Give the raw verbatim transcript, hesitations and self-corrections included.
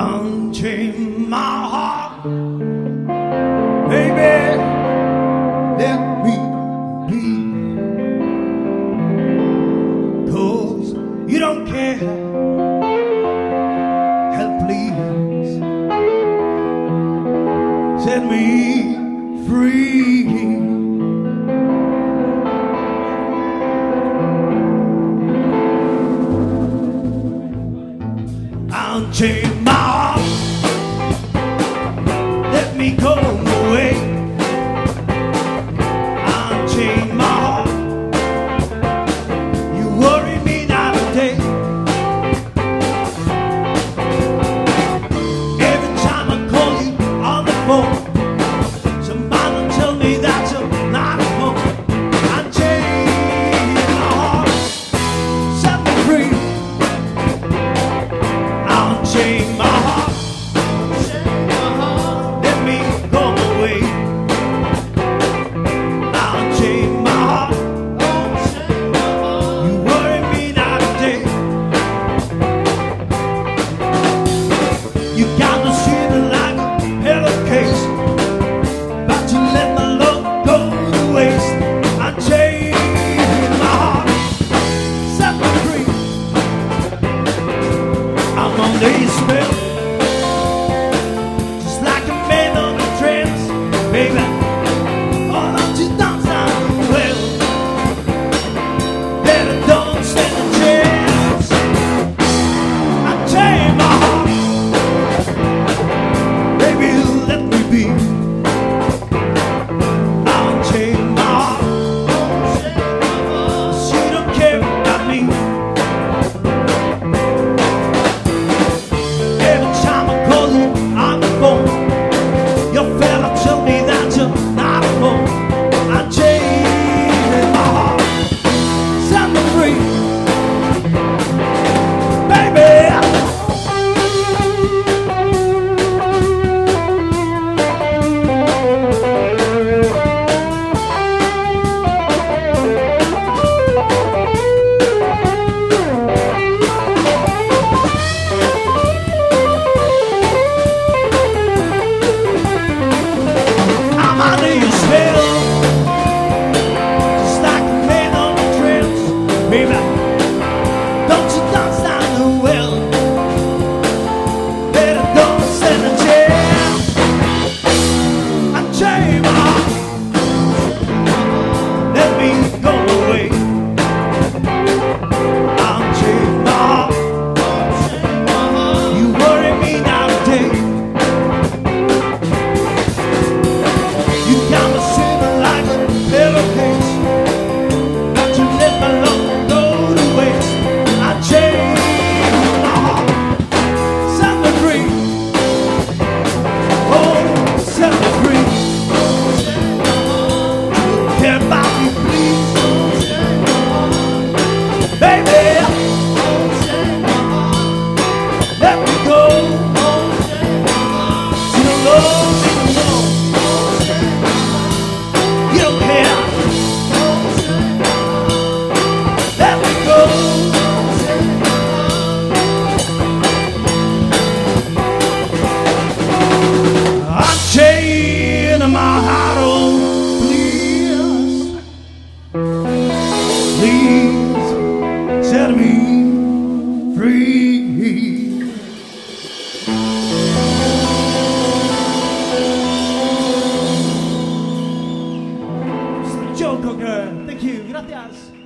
unchain my heart, baby, let me be, 'cause you don't care. Help, please set me free. Unchain my heart, let me go away. Unchain my heart, you worry me night and day. Every time I call you on the phone, somebody tell me that you're not at home. Unchain my heart, set me free. Unchain my heart, let me go away. Unchain my heart, you worry me night and day. You got me sitting like a pillowcase, about to let my love go to waste. Unchain my heart, set me free. I'm under your spell, just like a man on a trance, baby. Oh, don't you dance down the well, better don't stand a chance. Unchain my heart, baby, let me be. Unchain my heart, she don't care about me. Every time I call you on the phone, your fella tell me that you're not at home. Unchain my heart, set me free, baby. I'm under your spell, just like a man on a trance, baby. Don't you dance down the well, better don't stand a chance. Unchain my heart, let me go away. Unchain my heart, you worry me night and day. You got me sitting like a pillowcase, about to let my love go to waste. Unchain my heart, set me free. Oh, set me free. Care about me, please, baby. Let me go to the Lord, to the Lord. You don't care. Let me go. Unchain my heart, oh please, please set me free. Joe Cocker, thank you, gracias.